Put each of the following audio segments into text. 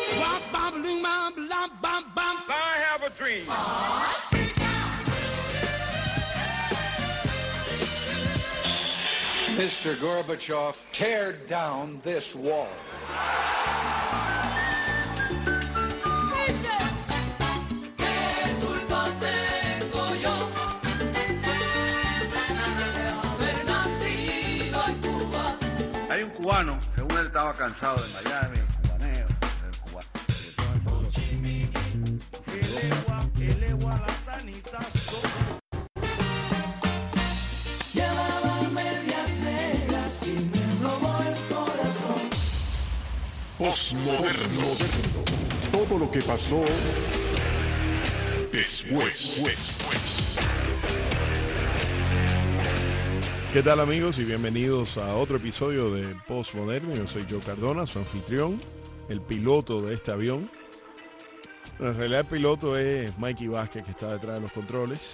I have a dream. Mr. Gorbachev, tear down this wall. Hay un cubano, según él estaba cansado de Miami, el cubaneo, el cubano. Llevaba medias negras y me robó el corazón. Postmoderno. Todo lo que pasó después. ¿Qué tal, amigos? Y bienvenidos a otro episodio de Postmoderno. Yo soy Joe Cardona, su anfitrión, el piloto de este avión. En realidad el piloto es Mikey Vázquez, que está detrás de los controles.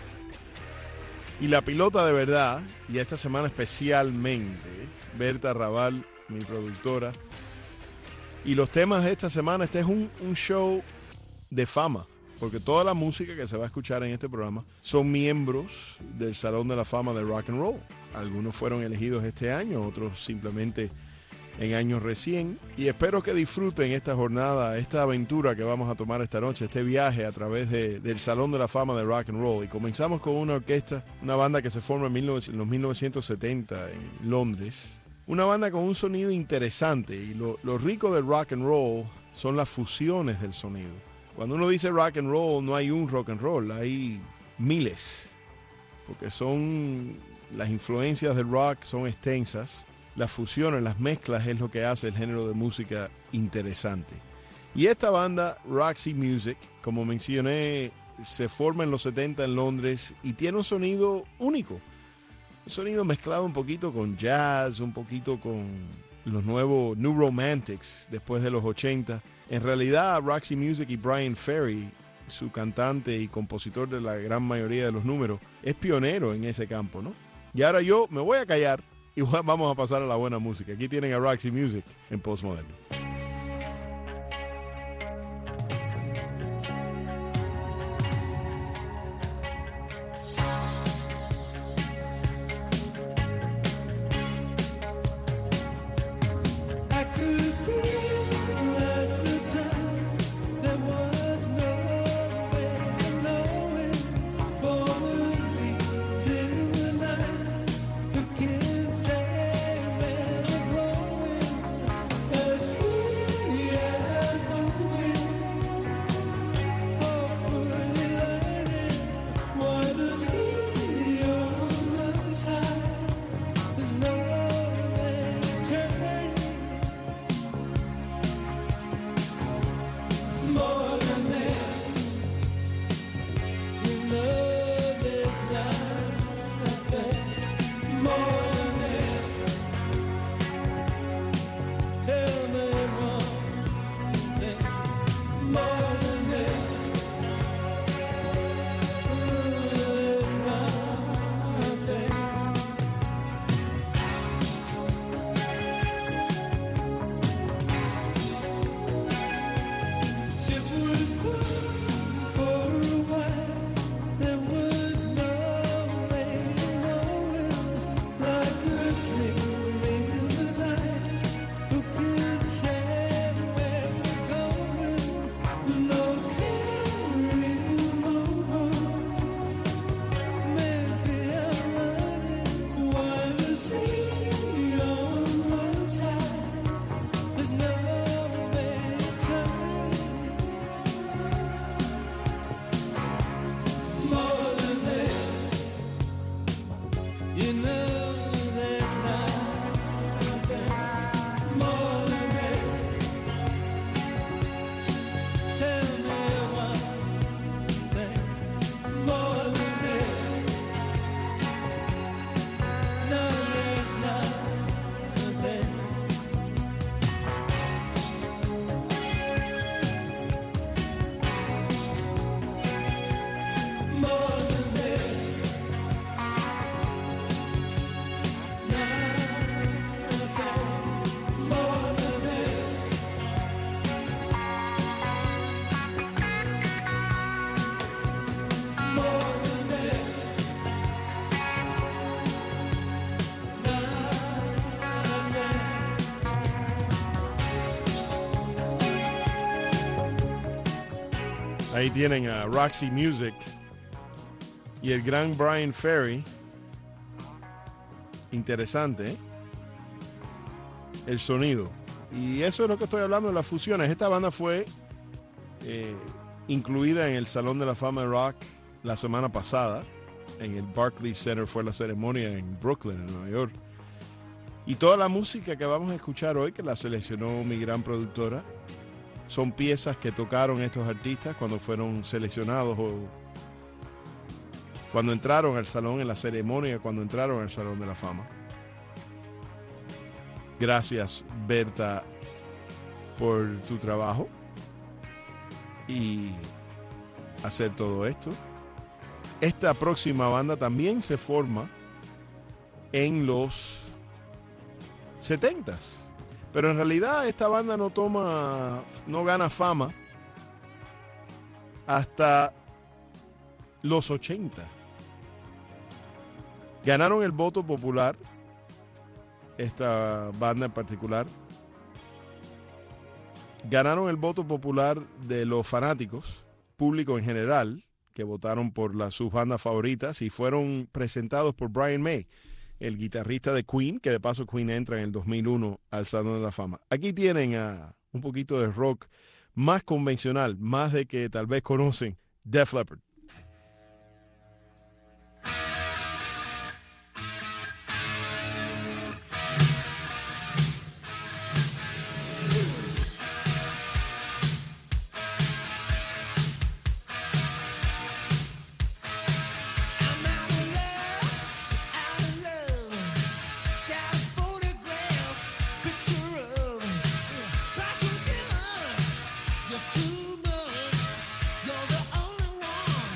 Y la pilota de verdad, y esta semana especialmente, Berta Raval, mi productora. Y los temas de esta semana, este es un show de fama, porque toda la música que se va a escuchar en este programa son miembros del Salón de la Fama de Rock and Roll. Algunos fueron elegidos este año, otros simplemente en años recién. Y espero que disfruten esta jornada, esta aventura que vamos a tomar esta noche, este viaje a través del Salón de la Fama de Rock and Roll. Y comenzamos con una orquesta, una banda que se forma en los 1970 en Londres. Una banda con un sonido interesante, y lo rico del rock and roll son las fusiones del sonido. Cuando uno dice rock and roll, no hay un rock and roll, hay miles, porque las influencias del rock son extensas, las fusiones, las mezclas es lo que hace el género de música interesante. Y esta banda, Roxy Music, como mencioné, se forma en los 70 en Londres y tiene un sonido único, un sonido mezclado un poquito con jazz, un poquito con los nuevos New Romantics después de los 80. En realidad, Roxy Music y Brian Ferry, su cantante y compositor de la gran mayoría de los números, es pionero en ese campo, ¿no? Y ahora yo me voy a callar y vamos a pasar a la buena música. Aquí tienen a Roxy Music en Postmoderno. As Ahí tienen a Roxy Music y el gran Brian Ferry. Interesante, ¿eh? El sonido. Y eso es lo que estoy hablando de las fusiones. Esta banda fue incluida en el Salón de la Fama de Rock la semana pasada. En el Barclays Center fue la ceremonia en Brooklyn, en Nueva York. Y toda la música que vamos a escuchar hoy, que la seleccionó mi gran productora, son piezas que tocaron estos artistas cuando fueron seleccionados o cuando entraron al salón, en la ceremonia, cuando entraron al Salón de la Fama. Gracias, Berta, por tu trabajo y hacer todo esto. Esta próxima banda también se forma en los 70s. Pero en realidad esta banda no gana fama hasta los 80. Ganaron el voto popular, esta banda en particular. Ganaron el voto popular de los fanáticos, público en general, que votaron por sus bandas favoritas y fueron presentados por Brian May, el guitarrista de Queen, que de paso Queen entra en el 2001 al Salón de la Fama. Aquí tienen un poquito de rock más convencional, más de que tal vez conocen, Def Leppard. Too much, you're the only one.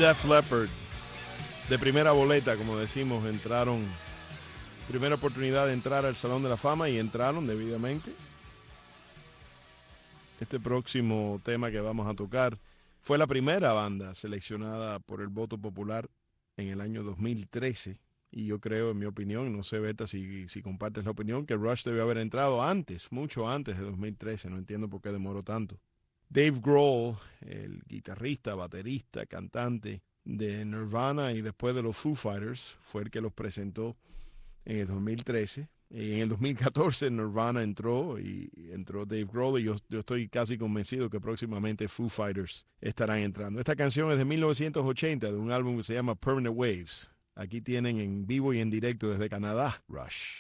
Def Leppard, de primera boleta, como decimos, entraron, primera oportunidad de entrar al Salón de la Fama y entraron debidamente. Este próximo tema que vamos a tocar fue la primera banda seleccionada por el voto popular en el año 2013. Y yo creo, en mi opinión, no sé, Berta, si compartes la opinión, que Rush debió haber entrado antes, mucho antes de 2013. No entiendo por qué demoró tanto. Dave Grohl, el guitarrista, baterista, cantante de Nirvana y después de los Foo Fighters, fue el que los presentó en el 2013. Y en el 2014 Nirvana entró y entró Dave Grohl, y yo estoy casi convencido que próximamente Foo Fighters estarán entrando. Esta canción es de 1980, de un álbum que se llama Permanent Waves. Aquí tienen en vivo y en directo desde Canadá, Rush.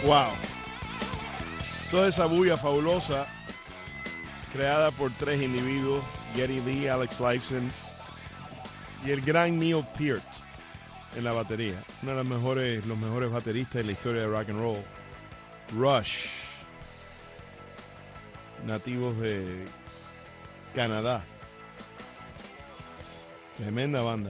Wow. Toda esa bulla fabulosa creada por tres individuos, Geddy Lee, Alex Lifeson y el gran Neil Peart en la batería. Uno de los mejores bateristas de la historia de rock and roll. Rush, nativos de Canadá. Tremenda banda.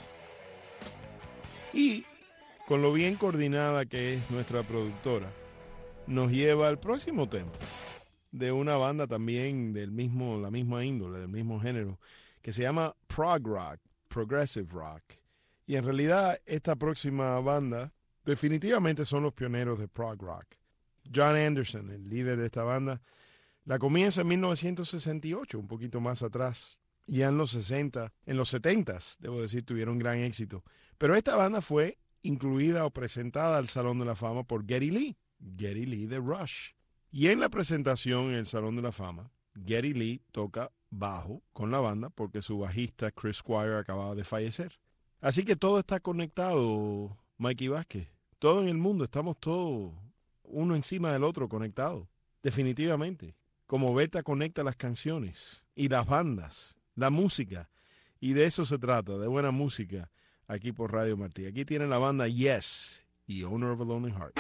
Y con lo bien coordinada que es nuestra productora, nos lleva al próximo tema de una banda también la misma índole, del mismo género, que se llama prog rock, progressive rock. Y en realidad esta próxima banda definitivamente son los pioneros de prog rock. John Anderson, el líder de esta banda, la comienza en 1968, un poquito más atrás. Ya en los 70s, debo decir, tuvieron gran éxito. Pero esta banda fue incluida o presentada al Salón de la Fama por Geddy Lee de Rush. Y en la presentación en el Salón de la Fama, Geddy Lee toca bajo con la banda porque su bajista Chris Squire acababa de fallecer. Así que todo está conectado, Mikey Vázquez. Todo en el mundo, estamos todos uno encima del otro conectados. Definitivamente. Como Berta conecta las canciones y las bandas, la música. Y de eso se trata, de buena música, aquí por Radio Martí. Aquí tienen la banda Yes y Owner of a Lonely Heart.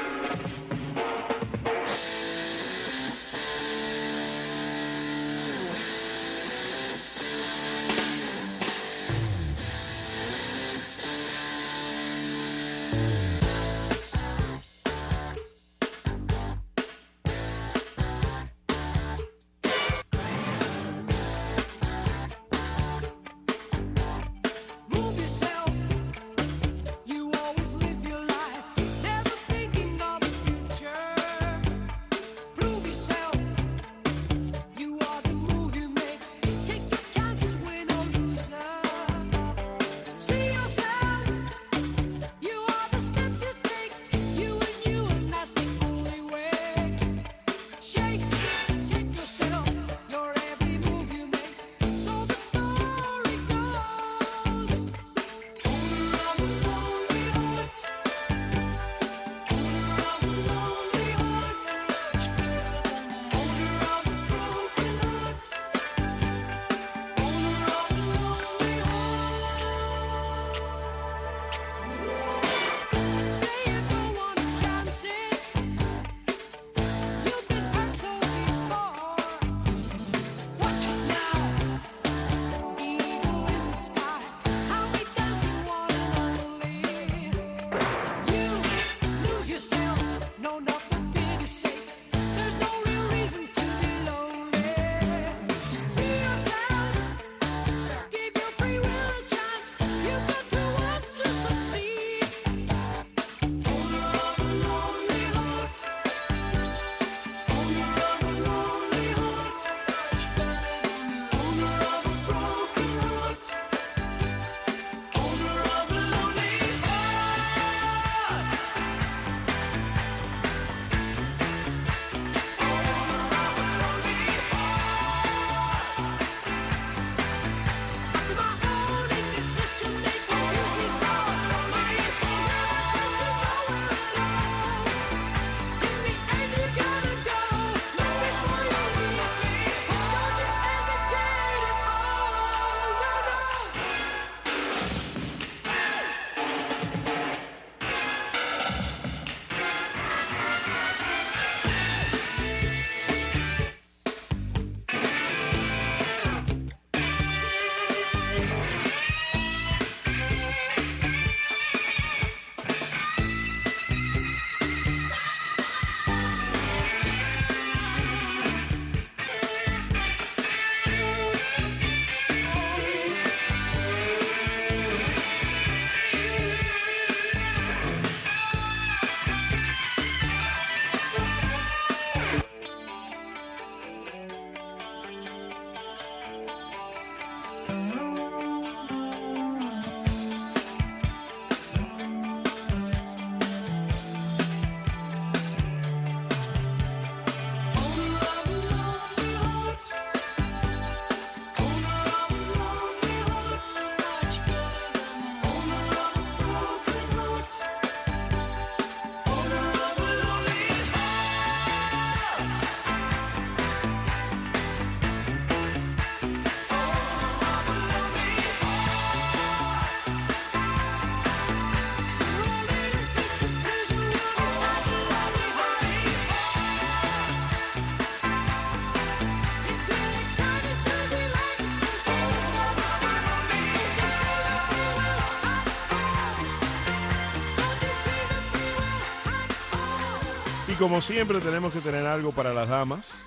como siempre tenemos que tener algo para las damas.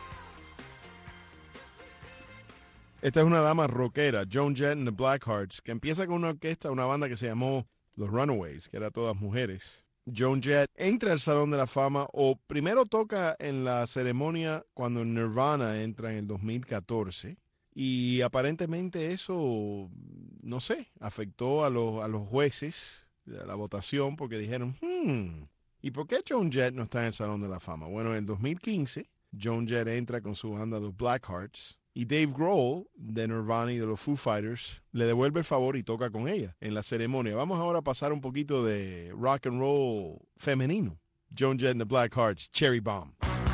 Esta es una dama rockera, Joan Jett and the Blackhearts, que empieza con una orquesta, una banda que se llamó Los Runaways, que era todas mujeres. Joan Jett entra al Salón de la Fama, o primero toca en la ceremonia cuando Nirvana entra en el 2014, y aparentemente eso, no sé, afectó a los jueces de la votación, porque dijeron, ¿y por qué Joan Jett no está en el Salón de la Fama? Bueno, en el 2015, Joan Jett entra con su banda Los Blackhearts, y Dave Grohl, de Nirvana y de los Foo Fighters, le devuelve el favor y toca con ella en la ceremonia. Vamos ahora a pasar un poquito de rock and roll femenino. Joan Jett and the Blackhearts, Cherry Bomb.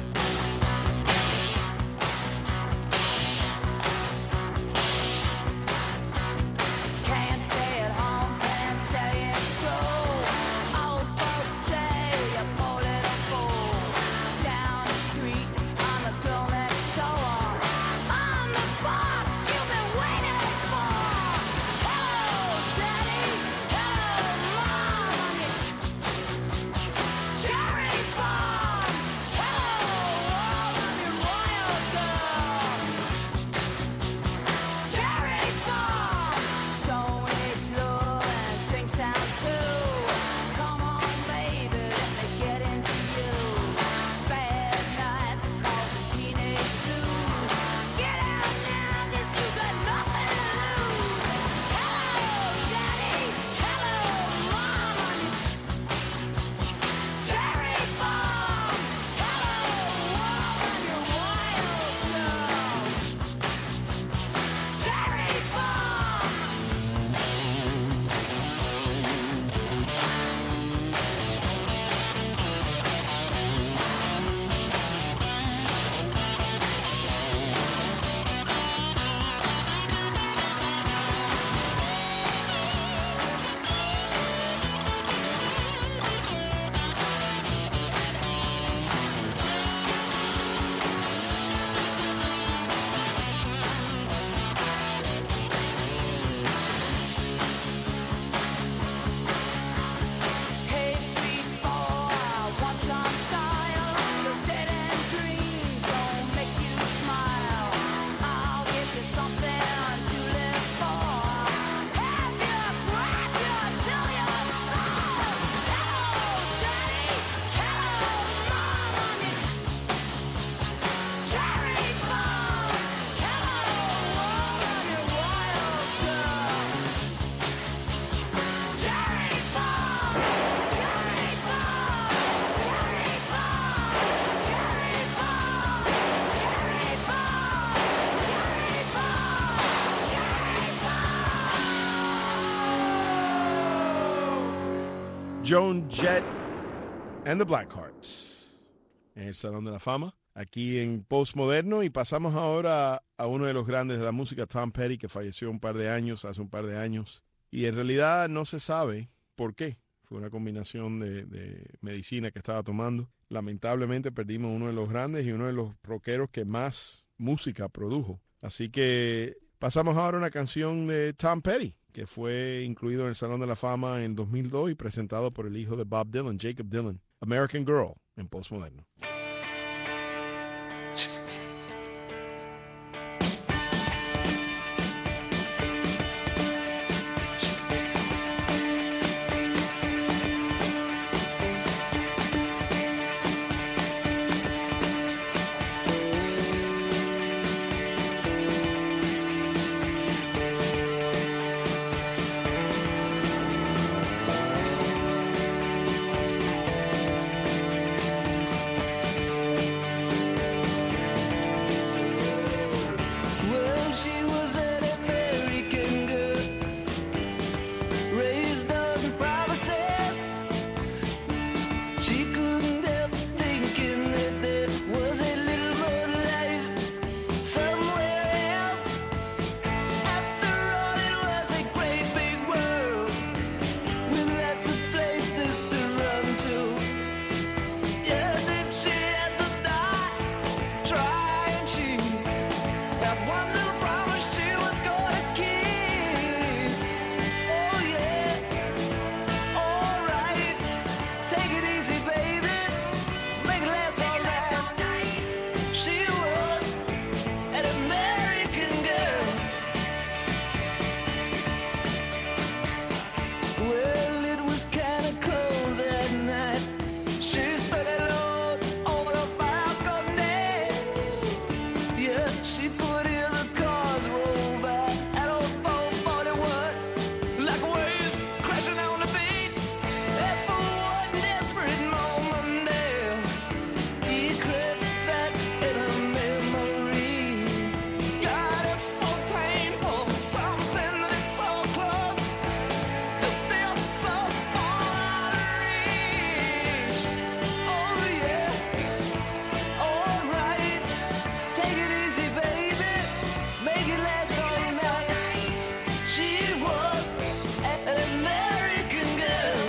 Joan Jett and the Blackhearts en el Salón de la Fama, aquí en Postmoderno, y pasamos ahora a uno de los grandes de la música, Tom Petty, que falleció hace un par de años, y en realidad no se sabe por qué. Fue una combinación de medicina que estaba tomando. Lamentablemente perdimos uno de los grandes y uno de los rockeros que más música produjo. Así que pasamos ahora a una canción de Tom Petty, que fue incluido en el Salón de la Fama en 2002 y presentado por el hijo de Bob Dylan, Jacob Dylan, American Girl, en Postmoderno. Make could hear the cars roll by at old 441, like waves crashing on the beach. And for one desperate moment there, he crept back in a memory. God, it's so painful, something that is so close, it's still so far out of reach. Oh yeah, alright, take it easy, baby, make it last all night. She was an American girl.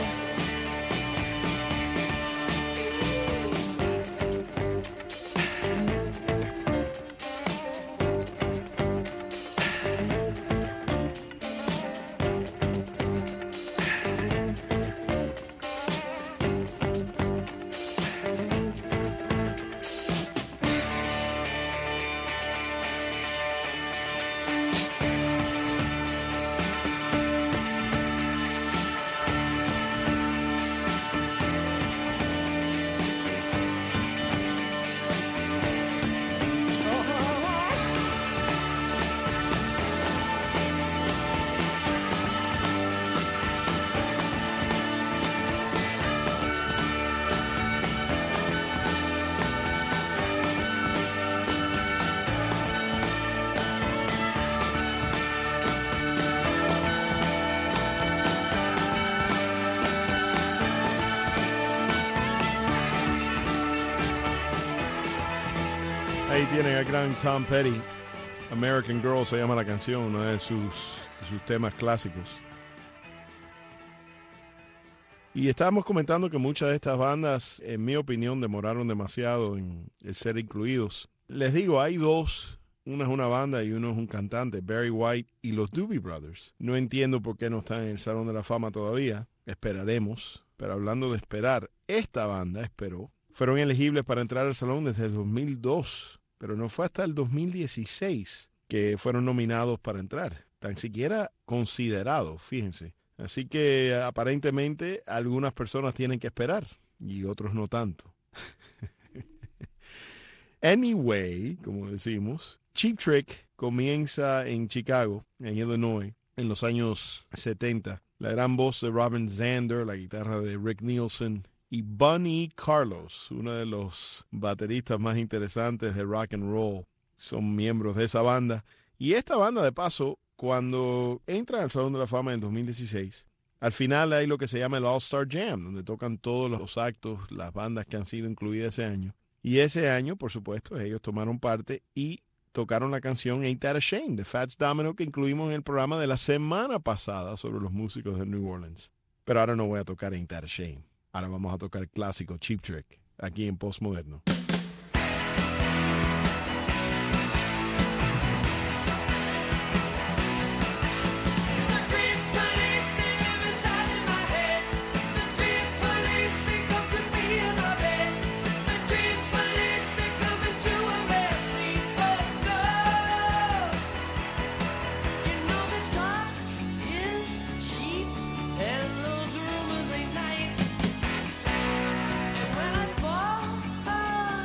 Ahí tienen al gran Tom Petty. American Girl se llama la canción, uno de sus temas clásicos. Y estábamos comentando que muchas de estas bandas, en mi opinión, demoraron demasiado en ser incluidos. Les digo, hay dos. Una es una banda y uno es un cantante, Barry White y los Doobie Brothers. No entiendo por qué no están en el Salón de la Fama todavía. Esperaremos. Pero hablando de esperar, esta banda esperó. Fueron elegibles para entrar al Salón desde el 2002, pero no fue hasta el 2016 que fueron nominados para entrar. Tan siquiera considerados, fíjense. Así que aparentemente algunas personas tienen que esperar y otros no tanto. Anyway, como decimos, Cheap Trick comienza en Chicago, en Illinois, en los años 70. La gran voz de Robin Zander, la guitarra de Rick Nielsen y Bunny Carlos, uno de los bateristas más interesantes de rock and roll, son miembros de esa banda. Y esta banda, de paso, cuando entra al Salón de la Fama en 2016, al final hay lo que se llama el All-Star Jam, donde tocan todos los actos, las bandas que han sido incluidas ese año. Y ese año, por supuesto, ellos tomaron parte y tocaron la canción Ain't That a Shame de Fats Domino, que incluimos en el programa de la semana pasada sobre los músicos de New Orleans. Pero ahora no voy a tocar Ain't That a Shame. Ahora vamos a tocar el clásico Cheap Trick, aquí en Postmoderno. And when I fall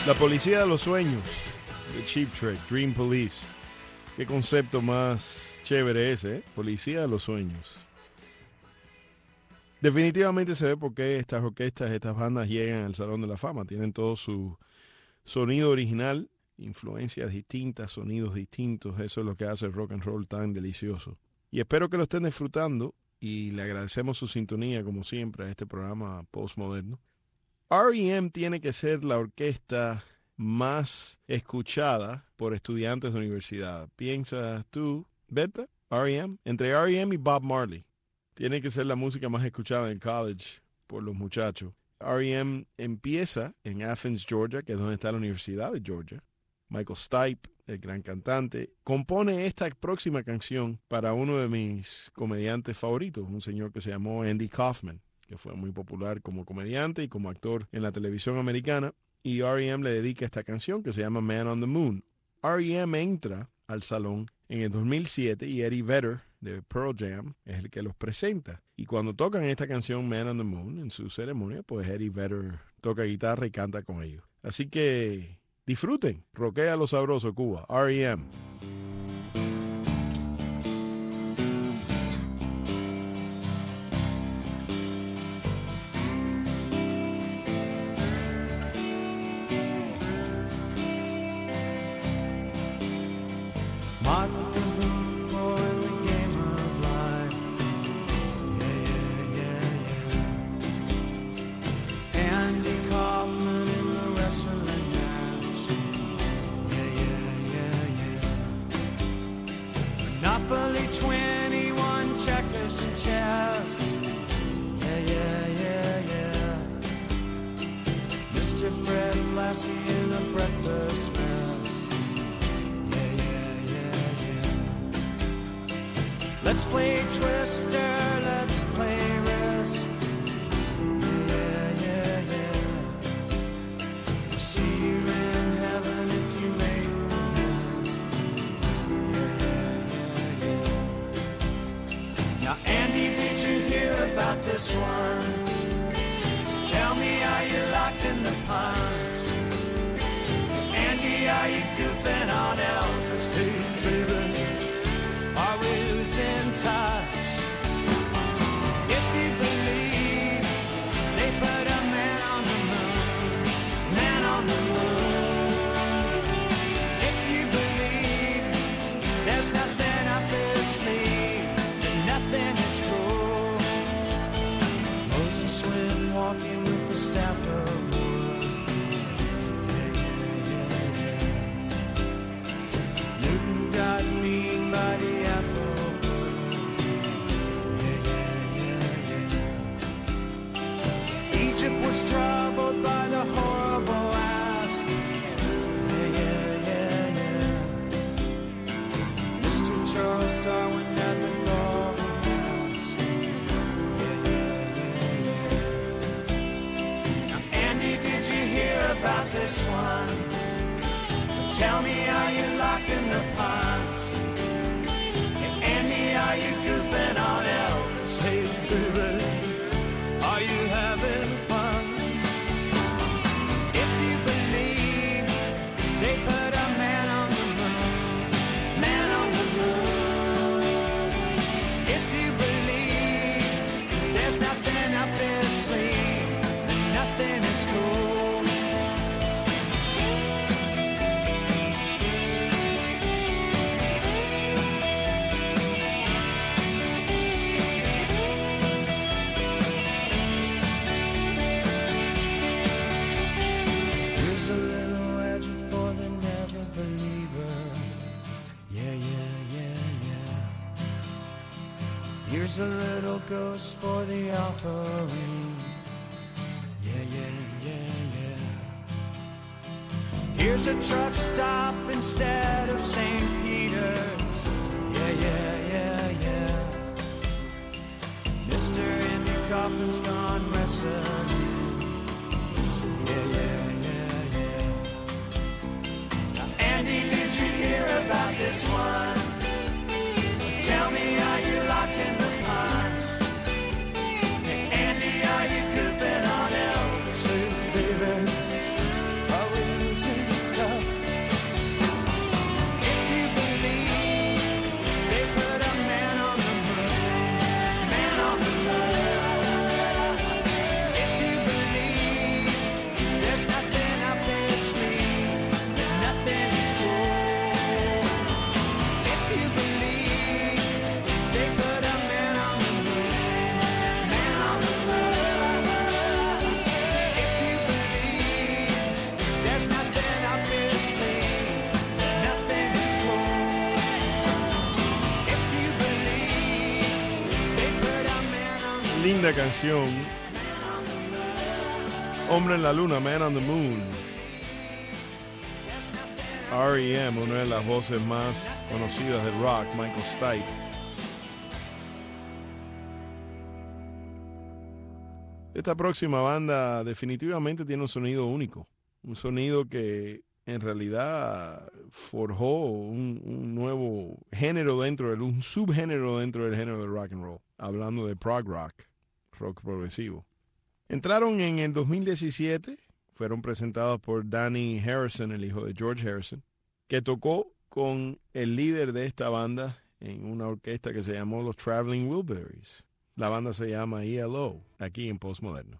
La policía de los sueños, de Cheap Trick, Dream Police. Qué concepto más chévere ese, ¿eh? Policía de los sueños. Definitivamente se ve por qué estas orquestas, estas bandas llegan al Salón de la Fama. Tienen todo su sonido original, influencias distintas, sonidos distintos. Eso es lo que hace el rock and roll tan delicioso. Y espero que lo estén disfrutando y le agradecemos su sintonía, como siempre, a este programa postmoderno. R.E.M. tiene que ser la orquesta más escuchada por estudiantes de universidad. ¿Piensas tú, Berta? R.E.M. Entre R.E.M. y Bob Marley. Tiene que ser la música más escuchada en college por los muchachos. R.E.M. empieza en Athens, Georgia, que es donde está la Universidad de Georgia. Michael Stipe, el gran cantante, compone esta próxima canción para uno de mis comediantes favoritos, un señor que se llamó Andy Kaufman, que fue muy popular como comediante y como actor en la televisión americana. Y R.E.M. le dedica esta canción que se llama Man on the Moon. R.E.M. entra al salón en el 2007 y Eddie Vedder de Pearl Jam es el que los presenta. Y cuando tocan esta canción Man on the Moon en su ceremonia, pues Eddie Vedder toca guitarra y canta con ellos. Así que disfruten, rockea lo sabroso, Cuba. R.E.M. Monopoly 21 checkers and chess. Yeah. Mr. Fred Lassie in a breakfast mess. Yeah. Let's play Twister, let's play Risk. Yeah. See you in heaven if you make the list. Now, Andy, did you hear about this one? Tell me, are you locked in the punch? Andy, are you goofing on Elvis? Hey, baby, are we losing touch? If you believe they put a man on the moon, man on the moon. If you believe there's nothing up their sleeve, then nothing is cool. Moses went walking with the staff of wood. Yeah. Newton got mean by the apple wood. Yeah. Egypt was troubled by the horrible asp. Yeah. Mr. Charles Darwin had the golden mask. Now, Andy, did you hear about this one? Tell me, are you locked in the punch? Hey, Andy, are you goofing on Elvis? Hey, baby, are you having fun? If you believe they put a man on the moon, man on the moon. If you believe there's nothing up their sleeve, then nothing is cool. Here's a little legend for the never believer. Yeah. Here's a little ghost for the offering. Yeah. Here's a truck stop instead of St. Peter's. Yeah. Mr. Andy Kaufman's gone wrestling. Yeah. Now, Andy, did you hear about this one? Tell me, are you locked in the punch? Hey, Andy, are you goofing on Elvis? Hey, baby, are we losing linda canción. Hombre en la luna, Man on the Moon. R.E.M., una de las voces más conocidas del rock, Michael Stipe. Esta próxima banda definitivamente tiene un sonido único. Un sonido que en realidad forjó un nuevo género un subgénero dentro del género del rock and roll. Hablando de prog rock progresivo. Entraron en el 2017, fueron presentados por Danny Harrison, el hijo de George Harrison, que tocó con el líder de esta banda en una orquesta que se llamó los Traveling Wilburys. La banda se llama ELO, aquí en Postmoderno.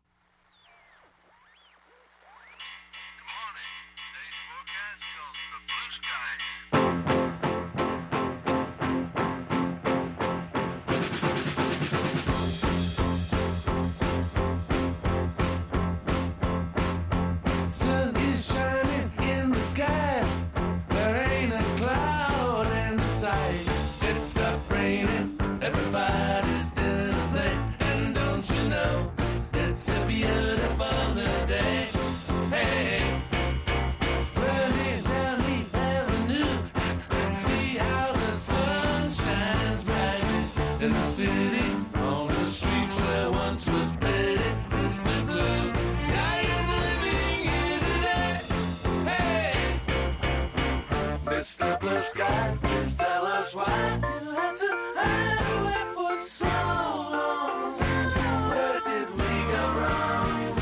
Mr. Blue Sky, please tell us why you had to hide away for so long. Where did we go wrong?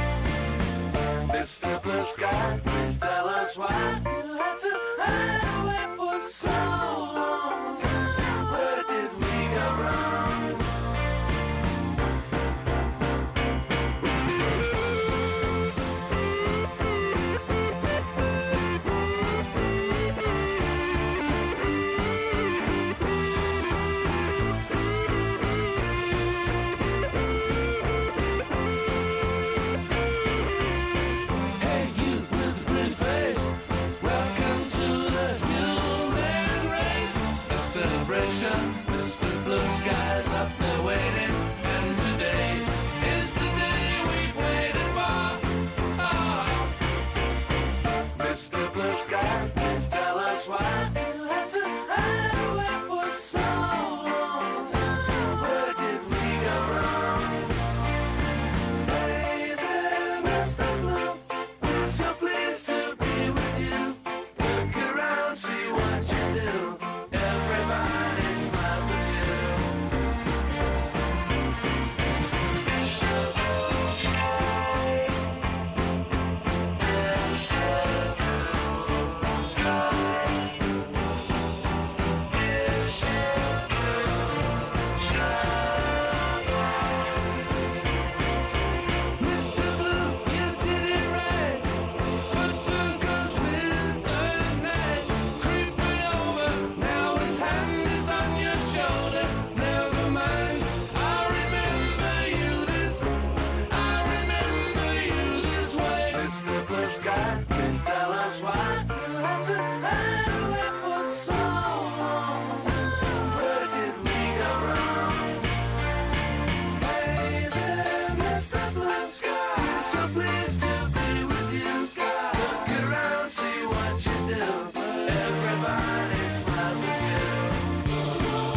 Mr. Blue Sky, please tell us why you had to hide away for so long. Where did we go wrong? Mr. Blue Sky's up there waiting, and today is the day we've waited for. Oh. Mr. Blue Sky, please tell us why you had to hide away for so long. Where did we go wrong? Hey there, Mr. Blue, we're so pleased to be with you. Look around, see what you do. Everybody smiles at you. Mr. Blue, you did it right, but soon comes Mr. Night, creeping over. Now his hand is on your shoulder. Never mind, I remember you this way. Mr. Blue Sky, please tell us why you had to hide away for so long. Where did we go wrong? Hey there, Mr. Blue Sky, so pleased to be with you. Look around, see what you do. Everybody smiles at you.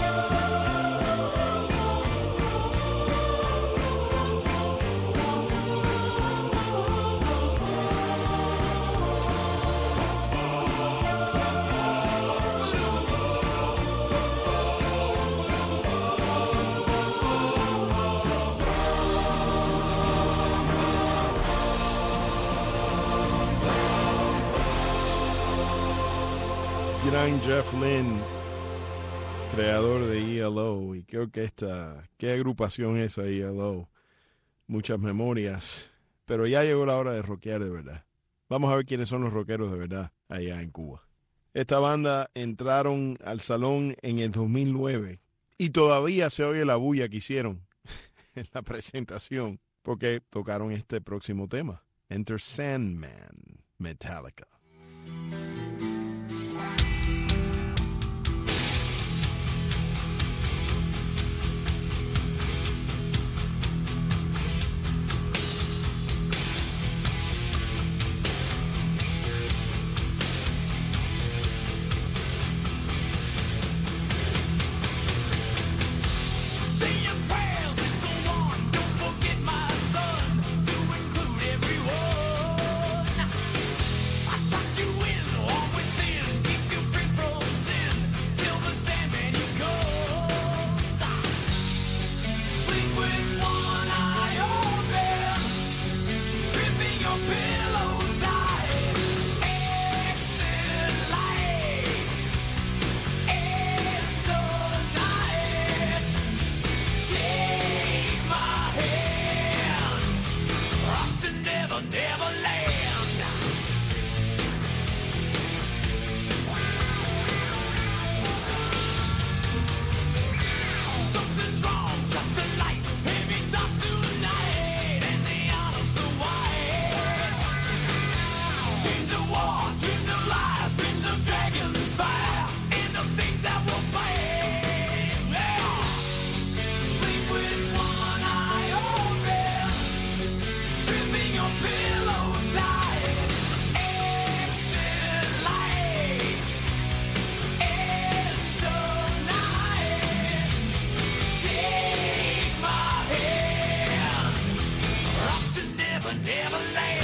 Gran Jeff Lynne, creador de ELO, y qué orquesta, qué agrupación esa ELO. Muchas memorias, pero ya llegó la hora de rockear de verdad. Vamos a ver quiénes son los rockeros de verdad allá en Cuba. Esta banda entraron al salón en el 2009 y todavía se oye la bulla que hicieron en la presentación porque tocaron este próximo tema, Enter Sandman, Metallica. never, never land. Something's wrong, something like heavy thoughts tonight, and the autumn's the white. Dreams of war, dreams of lies, dreams of dragons fire, and the things that will fade. Yeah. Sleep with one eye open, gripping your pillow tight. Exit light, enter night. Take my hand, off to never, never land.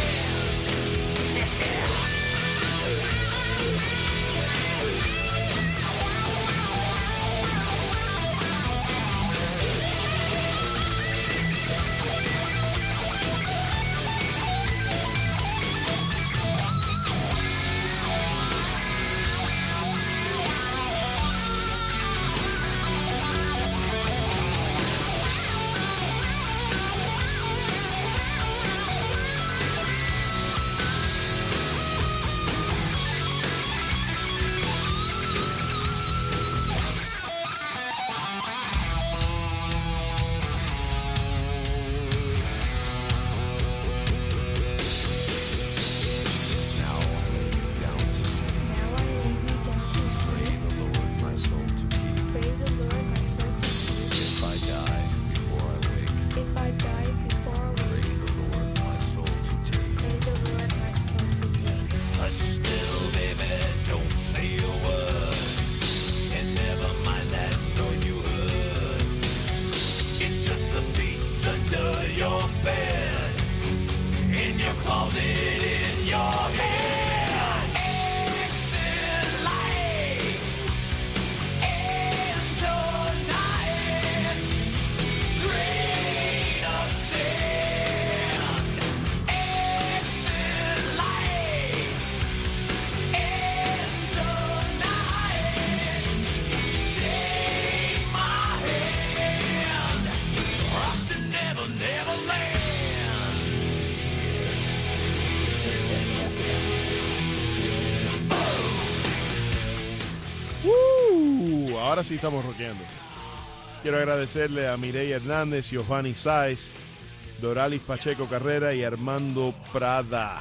Ahora sí estamos rockeando. Quiero agradecerle a Mireya Hernández, Giovanni Sáez, Doralis Pacheco Carrera y Armando Prada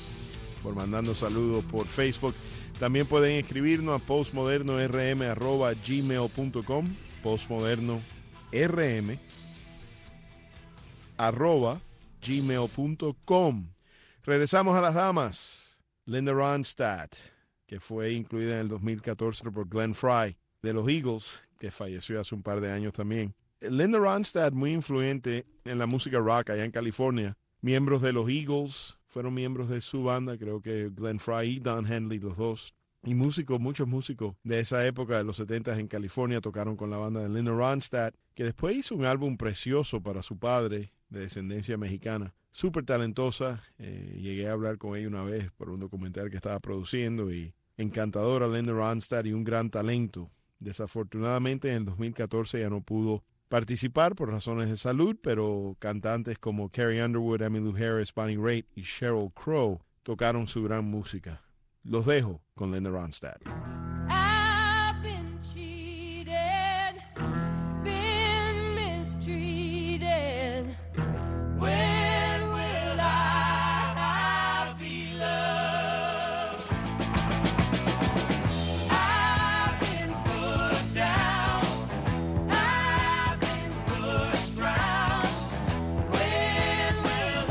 por mandando saludos por Facebook. También pueden escribirnos a postmodernorm@gmail.com, postmodernorm@gmail.com. Regresamos a las damas. Linda Ronstadt, que fue incluida en el 2014 por Glenn Frey de los Eagles, que falleció hace un par de años también. Linda Ronstadt, muy influyente en la música rock allá en California. Miembros de los Eagles, fueron miembros de su banda, creo que Glenn Frey y Don Henley, los dos. Y músicos, muchos músicos de esa época, de los 70s en California, tocaron con la banda de Linda Ronstadt, que después hizo un álbum precioso para su padre, de descendencia mexicana. Súper talentosa. Llegué a hablar con ella una vez por un documental que estaba produciendo, y encantadora Linda Ronstadt y un gran talento. Desafortunadamente en el 2014 ya no pudo participar por razones de salud, pero cantantes como Carrie Underwood, Emmylou Harris, Bonnie Raitt y Sheryl Crow tocaron su gran música. Los dejo con Linda Ronstadt. I've been cheated, been mistreated. When will I be loved? I've been put down, I've been pushed round. When will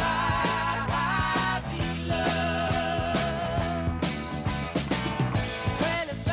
I be loved? Well, if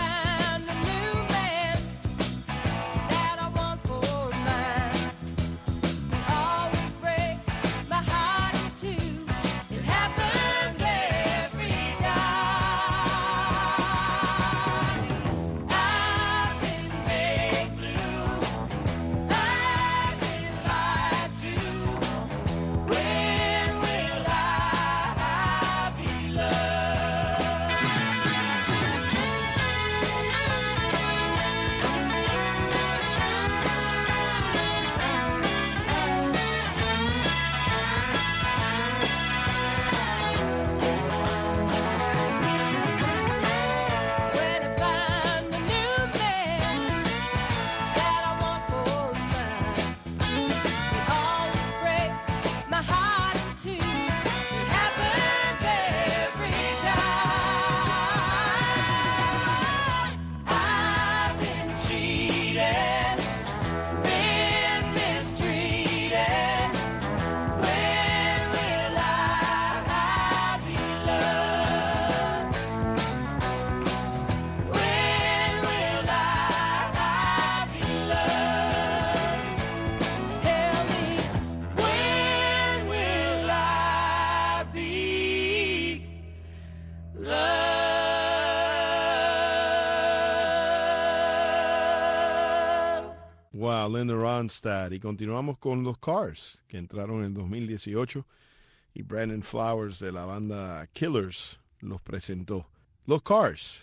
Wow, Linda Ronstadt. Y continuamos con los Cars, que entraron en 2018. Y Brandon Flowers de la banda Killers los presentó. Los Cars.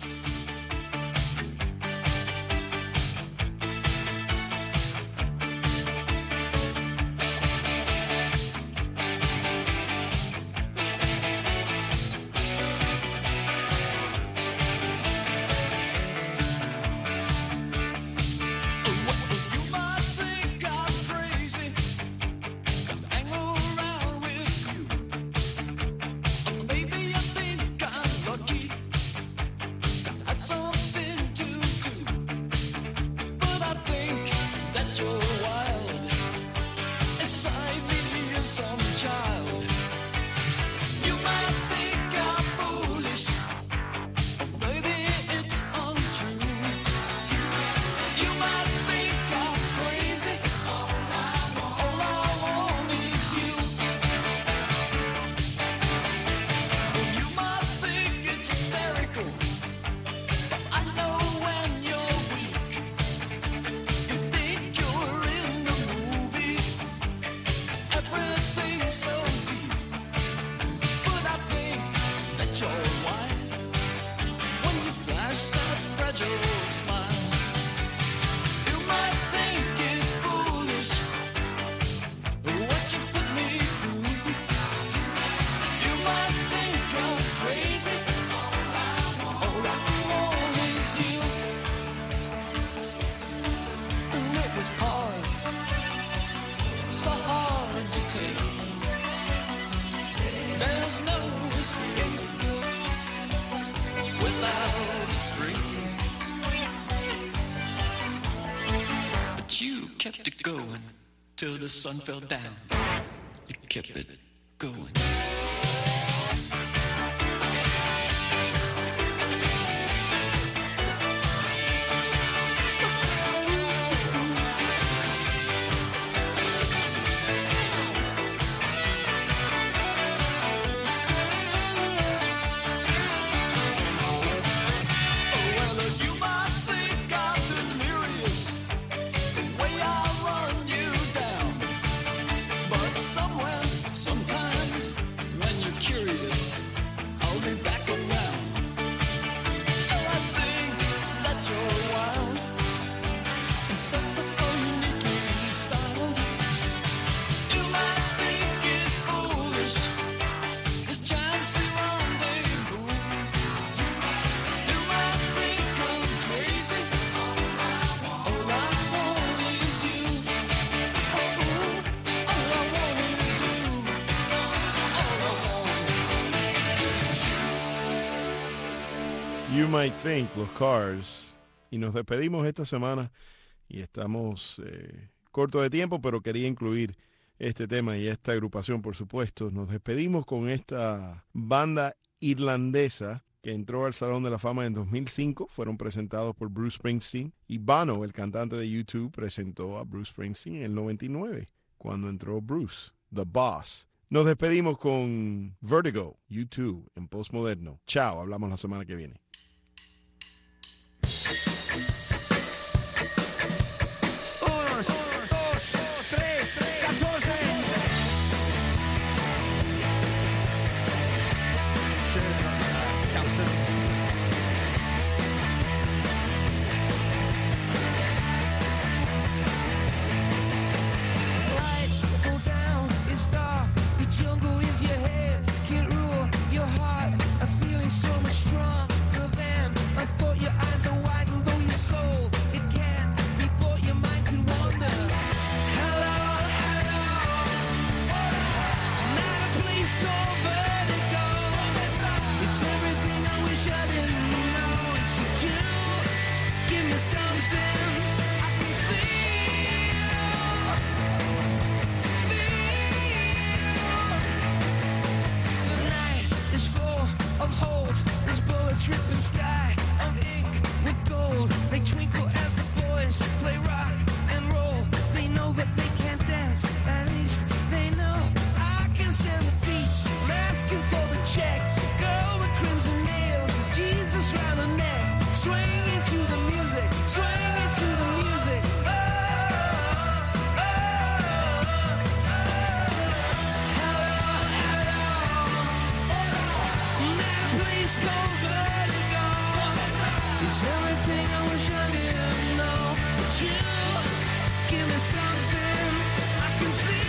You might think I'm crazy, hang around with you. Maybe you think I'm lucky, had something to do. But I think that you're wild, inside me is some child. You might think I'm foolish, maybe it's untrue. You might think I'm crazy, all I want is you. You might think it's hysterical, but I know when you're weak. You think you're in the movies, everything's so deep. But I think that you're wild when you flash that fragile smile. You might think it's foolish what you put me through. You might think I'm crazy, all I want is you. And it was hard, so hard to take. There's no escape without a string. But you kept it going till the sun fell down. You kept it going. Well, you might think I'm delirious, the way I run you down. But somewhere, sometimes, when you're curious, I'll be back around. So I think that you're wild, and somehow uniquely styled. You might think it's foolish, this chance to rendezvous. You might think I'm crazy, all I want is you. All I want is you. All I want is you. You Might Think, los Cars. Y nos despedimos esta semana y estamos corto de tiempo, pero quería incluir este tema y esta agrupación, por supuesto. Nos despedimos con esta banda irlandesa que entró al Salón de la Fama en 2005. Fueron presentados por Bruce Springsteen. Y Bono, el cantante de U2, presentó a Bruce Springsteen en el 99, cuando entró Bruce, The Boss. Nos despedimos con Vertigo, U2, en Postmoderno. Chao, hablamos la semana que viene. Lights go down, it's dark, the jungle is your head. Can't rule your heart, a feeling so much stronger. thing I wish I didn't know. But you give me something I can feel.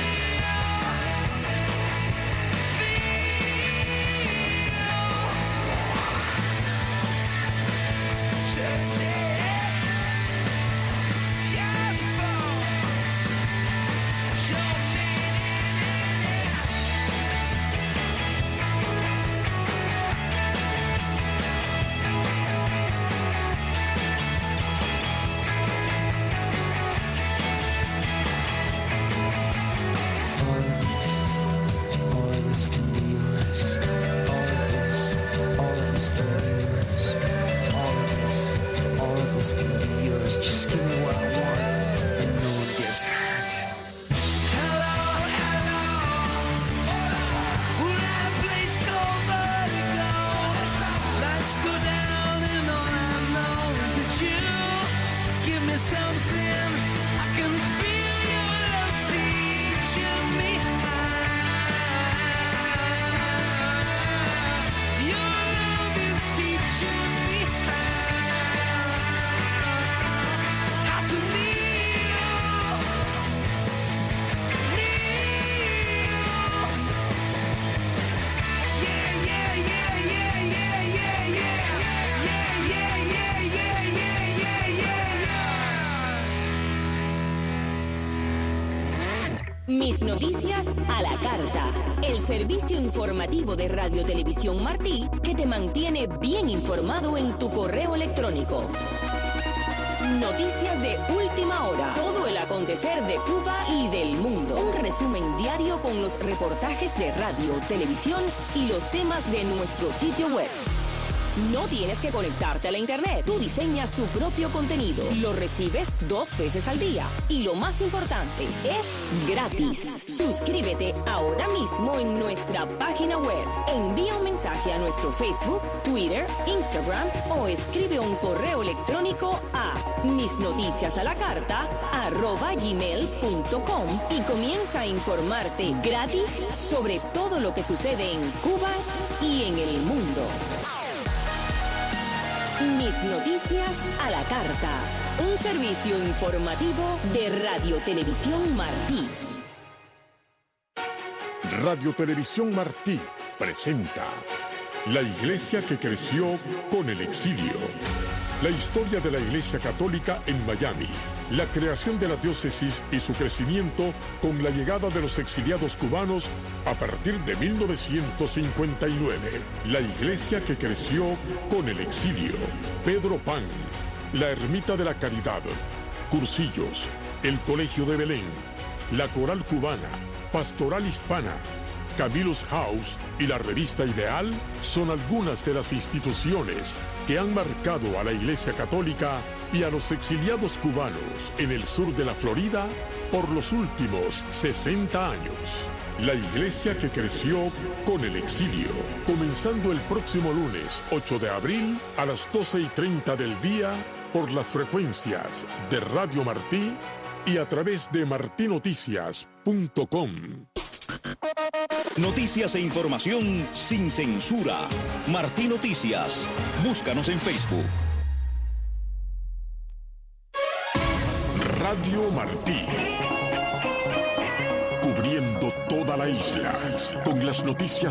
Just give me what I want, and no one gets hurt. Hello, hello. We're at a place called Vertigo. Lights go down, and all I know is that you give me something. I can feel your love teaching me how. Your love is teaching me how to kneel. Yeah, yeah, yeah, yeah, yeah, yeah, yeah, yeah, yeah, yeah, yeah, yeah. Mis noticias a la carta. El servicio informativo de Radio Televisión Martí que te mantiene bien informado en tu correo electrónico. Noticias de última hora. Todo el acontecer de Cuba y del mundo. Un resumen diario con los reportajes de radio, televisión y los temas de nuestro sitio web. No tienes que conectarte a la internet. Tú diseñas tu propio contenido. Lo recibes 2 veces al día. Y lo más importante, es gratis. Suscríbete ahora mismo en nuestra página web. Envía un mensaje a nuestro Facebook, Twitter, Instagram o escribe un correo electrónico a misnoticiasalacarta@gmail.com y comienza a informarte gratis sobre todo lo que sucede en Cuba y en el mundo. Mis noticias a la carta. Un servicio informativo de Radio Televisión Martí. Radio Televisión Martí presenta La Iglesia que creció con el exilio. La historia de la Iglesia Católica en Miami. La creación de la diócesis y su crecimiento con la llegada de los exiliados cubanos a partir de 1959. La Iglesia que creció con el exilio. Pedro Pan, la Ermita de la Caridad, Cursillos, el Colegio de Belén, la Coral Cubana, Pastoral Hispana, Camillus House y la Revista Ideal son algunas de las instituciones que han marcado a la Iglesia Católica y a los exiliados cubanos en el sur de la Florida por los últimos 60 años. La Iglesia que creció con el exilio, comenzando el próximo lunes 8 de abril a las 12:30 del día por las frecuencias de Radio Martí y a través de martinoticias.com. Noticias e información sin censura. Martí Noticias. Búscanos en Facebook. Radio Martí. Cubriendo toda la isla con las noticias